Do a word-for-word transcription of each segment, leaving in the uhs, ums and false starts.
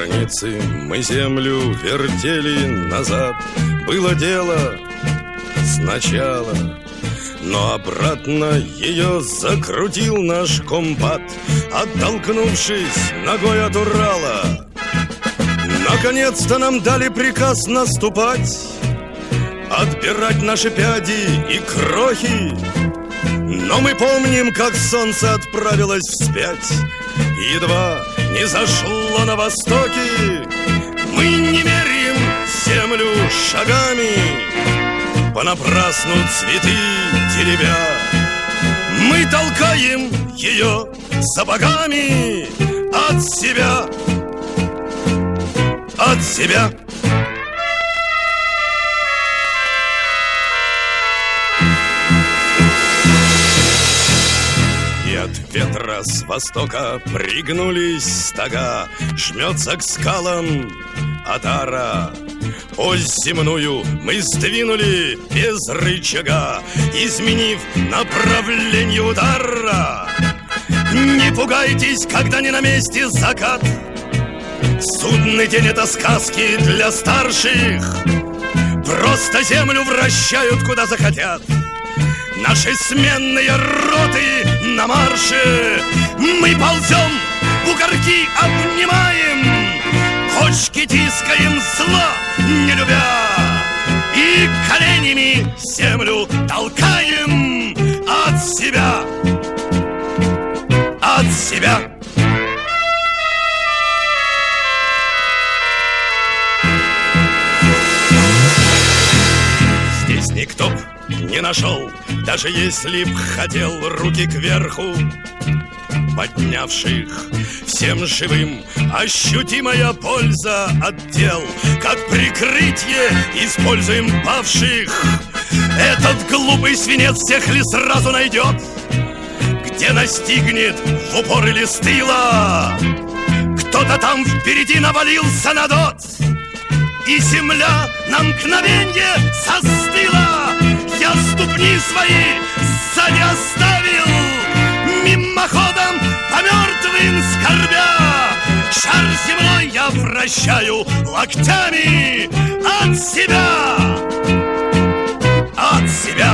границы мы землю вертели назад. Было дело сначала, но обратно ее закрутил наш комбат, оттолкнувшись ногой от Урала. Наконец-то нам дали приказ наступать, отбирать наши пяди и крохи. Но мы помним, как солнце отправилось вспять, едва не зашло на востоке. Мы не меряем землю шагами, понапрасну цветы теребя. Мы толкаем ее сапогами от себя, от себя. И от ветра с востока пригнулись стога, жмется к скалам отара. Ось земную мы сдвинули без рычага, изменив направление удара. Не пугайтесь, когда не на месте закат. Судный день — это сказки для старших. Просто землю вращают, куда захотят. Наши сменные роты на марше. Мы ползем, бугорки обнимаем, кочки тискаем, зла не любя, и коленями землю толкаем от себя, от себя. Здесь никто б не нашел, даже если б хотел, руки кверху поднявших. Всем живым ощутимая польза от дел, как прикрытие используем павших. Этот глупый свинец всех ли сразу найдет, где настигнет в упор или с тыла? Кто-то там впереди навалился на дот, и земля на мгновенье застыла. Я ступни свои сзади оставил, мимоходом по мертвым скорбя. Шар земной я вращаю локтями от себя, от себя.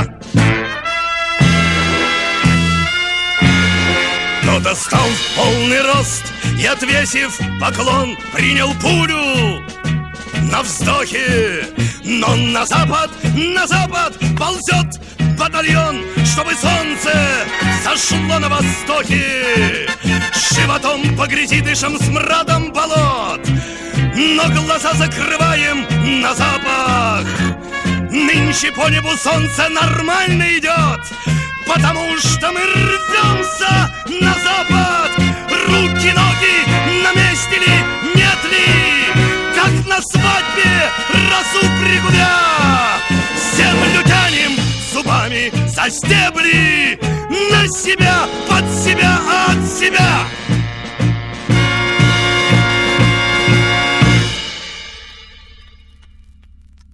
Кто-то стал в полный рост и, отвесив поклон, принял пулю на вздохе. Но на запад, на запад ползет батальон, чтобы солнце зашло на востоке. Животом по грязи дышим смрадом болот, но глаза закрываем на запах. Нынче по небу солнце нормально идет, потому что мы рвемся на запад. Руки, ноги на месте ли, нет ли? Как на свадьбе росу пригубя, землю тянем зубами за стебли, на себя, под себя, от себя.